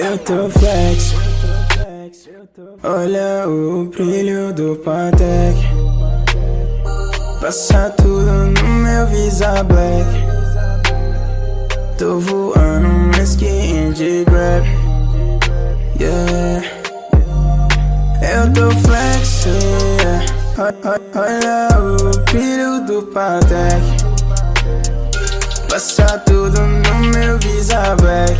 Eu tô flex, olha o brilho do Patek. Passa tudo no meu Visa Black. Tô voando uma skin de Grab, yeah. Eu tô flex, yeah. Olha o brilho do Patek. Passa tudo no meu Visa Black.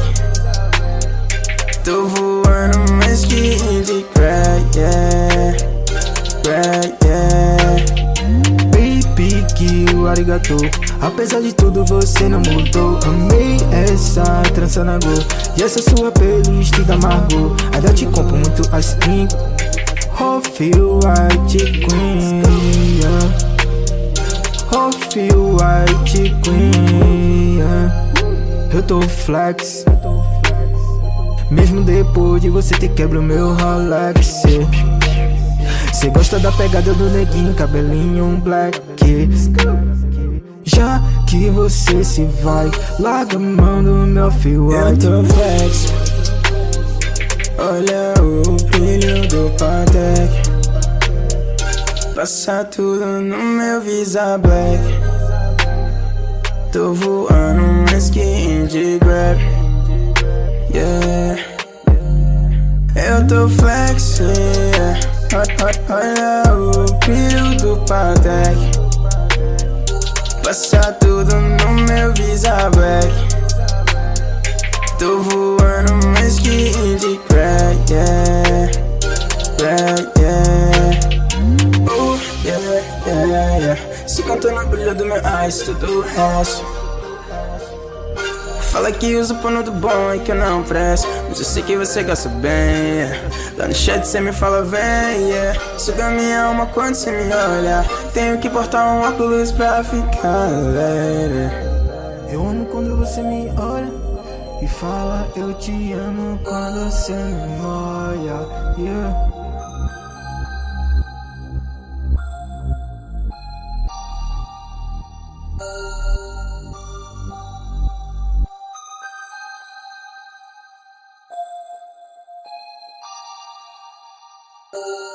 Tô voando uma skin de crack, yeah. Crack, yeah. Baby, que o arigato. Apesar de tudo você não mudou. Amei essa trança na go. E essa sua playlist da Margot. Ainda te compro muito assim. Feel white queen, yeah. Feel white queen, yeah. Eu tô flex, mesmo depois de você ter quebra o meu Rolex. Cê gosta da pegada do neguinho, cabelinho black. Já que você se vai, larga a mão do meu feel white. Eu tô flex, olha o brilho do Patek. Passa tudo no meu Visa Black. Tô voando uma skin de Grab, yeah. Eu tô flex, yeah. Olha o brilho do Patek. Passa tudo no meu Visa Black. Tô voando uma skin de crack, yeah. Crack, yeah. Yeah, yeah, yeah. Se cantou no brilho do meu ice, tudo o resto. Fala que uso o pano do bom e que eu não presto, mas eu sei que você gosta bem, yeah. Lá no chat cê me fala vem, yeah. Suga minha alma quando cê me olha. Tenho que portar um óculos pra ficar leve. Eu amo quando você me olha e fala eu te amo quando você me olha, yeah. Oh.